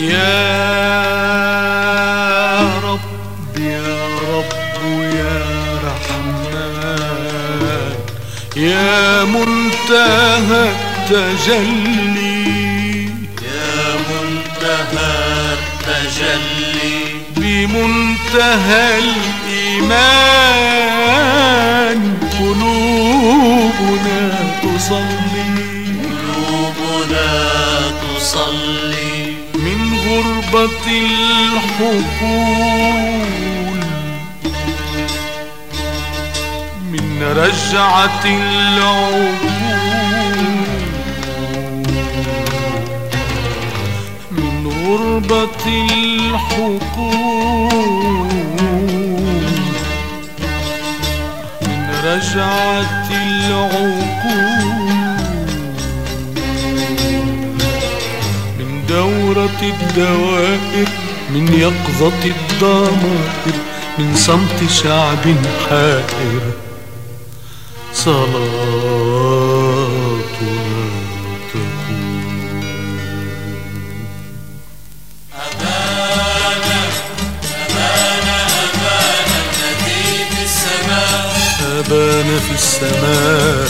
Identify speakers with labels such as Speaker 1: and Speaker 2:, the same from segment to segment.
Speaker 1: يا رب يا رب يا رحمن يا منتهى التجلي
Speaker 2: يا منتهى التجلي
Speaker 1: بمنتهى الإيمان قلوبنا تصلي من غربة الحقول من رجعة العقول من غربة الحقول من رجعة العقول دورة الدوائر من يقظة الضمائر من صمت شعب حائر صلاتنا تكون
Speaker 2: أبانا أبانا أبانا الذي في السماء
Speaker 1: أبانا في السماء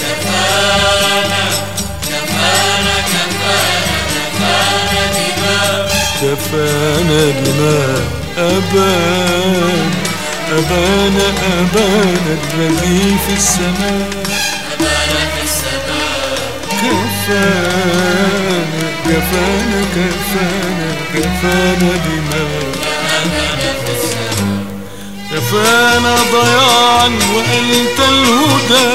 Speaker 1: كفانا دماء أبانا أبانا أبانا الذي في السماء
Speaker 2: أبانا في السماء
Speaker 1: كفانا كفانا كفانا كفانا دماء
Speaker 2: أبانا في السماء
Speaker 1: كفانا ضياعا وأنت الهدى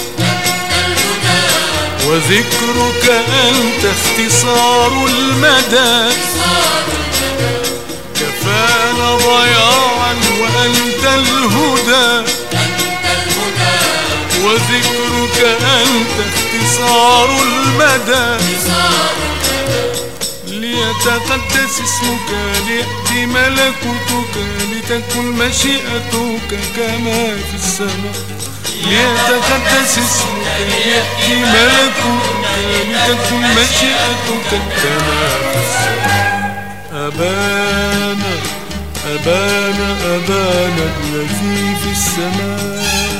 Speaker 1: وذكرك أنت اختصار المدى كفانا ضياعا وأنت الهدى وذكرك أنت اختصار المدى ليتقدس اسمك ليأتي ملكوتك لتكن مشيئتك كما في السماء ليتقدس اسمك ليأتي ملكوتك لتكن مشيئتك كما في السماء أبانا أبانا أبانا الذي في السماء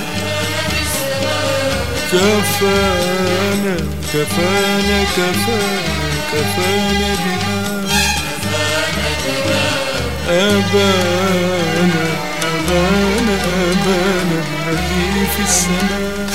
Speaker 1: كفانا كفانا كفانا كفانا دماء أبانا أبانا أبانا الذي في السماء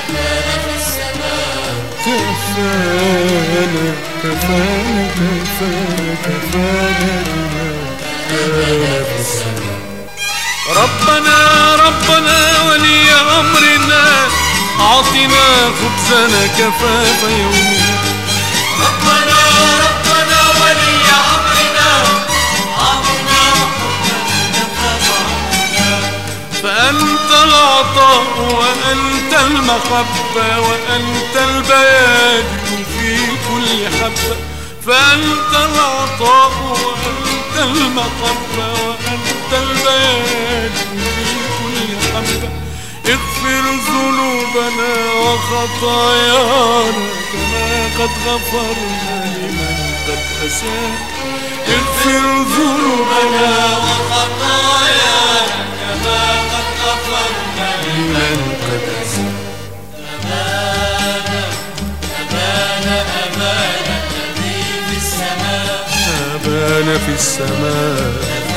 Speaker 1: كفانا كفانا كفانا كفانا دماء في السماء ربنا ربنا ولي أمرنا أعطنا خبزنا كفاف يومنا
Speaker 2: ربنا ربنا ولي أمرنا أعطنا خبزنا كفاف يومنا
Speaker 1: فأنت العطاء وأنت المحبة وأنت البيان في كل حبة فأنت العطاء وأنت المحبة وأنت البيان في كل حبة اغفر ذنوبنا وخطايانا كما قد غفرنا لمن قد أساء اغفر ذنوبنا
Speaker 2: وخطايانا كما قد غفرنا
Speaker 1: لمن قد أساء
Speaker 2: أبانا أبانا أبانا الذي في السماء
Speaker 1: أبانا في السماء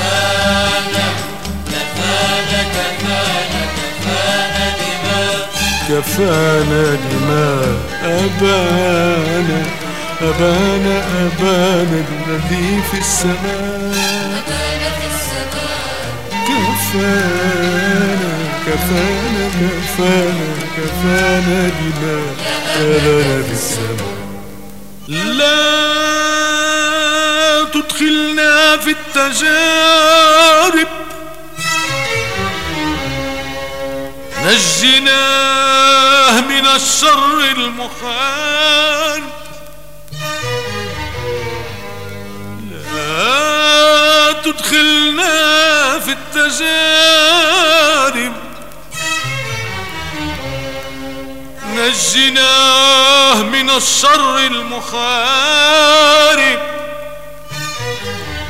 Speaker 2: كفانا كفانا كفانا دماء
Speaker 1: كفانا دماء أبانا أبانا أبانا الذي في السماء كفانا كفانا كفانا كفانا دماء أبانا في السماء لا تدخلنا في التجارب نجناه من الشر المخال لا تدخلنا في التجارب نجناه من الشر المخارب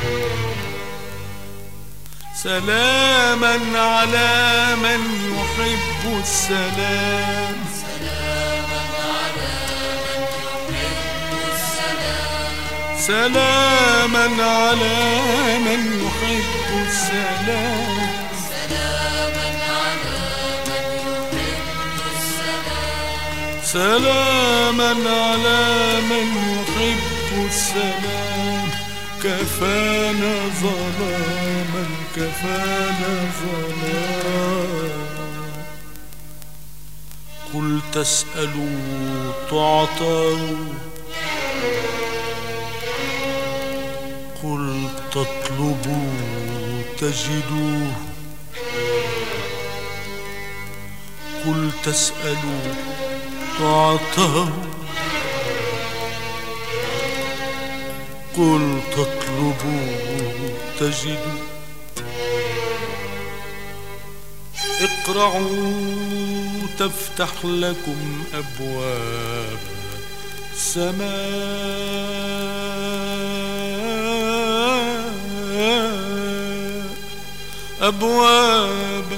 Speaker 1: سلاما على من يحب السلام،
Speaker 2: سلاما على من يحب السلام،
Speaker 1: سلاما على من يحب السلام،
Speaker 2: سلاما على من يحب السلام،
Speaker 1: سلاما على من يحب السلام. كفانا ظلاما كفانا ظلاما. قل تسألوا تعطوا، قل تطلبوا تجدوه، قل تسألوا تعطوا، قل تطلبوا تجدوا. اقرعوا تفتح لكم أبواب السماء، أبواب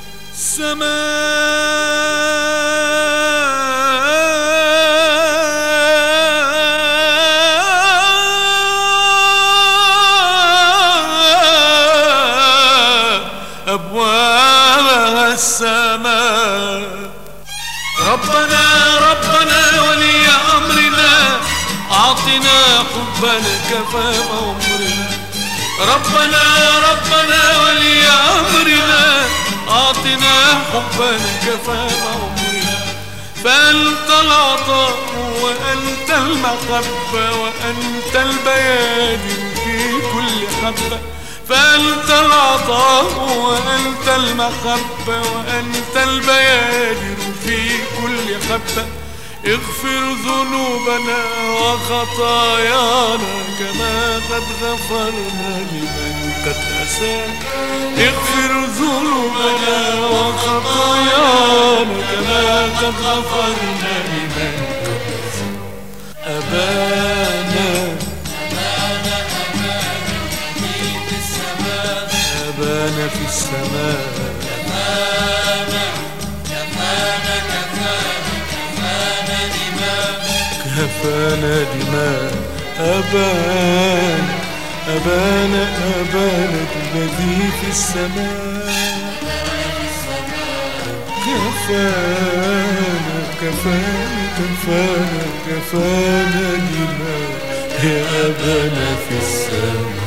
Speaker 1: أبواب السماء. ربنا ربنا ولي أمرنا، أعطنا حبنا كفى عمرنا. ربنا ربنا ولي أمرنا، أعطنا حبنا كفى عمرنا. فأنت العطاء وأنت المحبة وأنت البيان في كل حبة. فأنت العطاء وأنت المحبة وأنت البيادر في كل حبة. اغفر ذنوبنا وخطايانا كما قد غفرنا لمن قد أساء. اغفر ذنوبنا وخطايانا كما قد غفرنا لمن قد أساء. أبانا كفانا في السماء،
Speaker 2: كفانا كفانا كفانا كفانا دماء،
Speaker 1: كفانا دماء. أبانا أبانا أبانا الذي في السماء. كفانا كفانا كفانا كفانا دماء يا أبانا في السماء.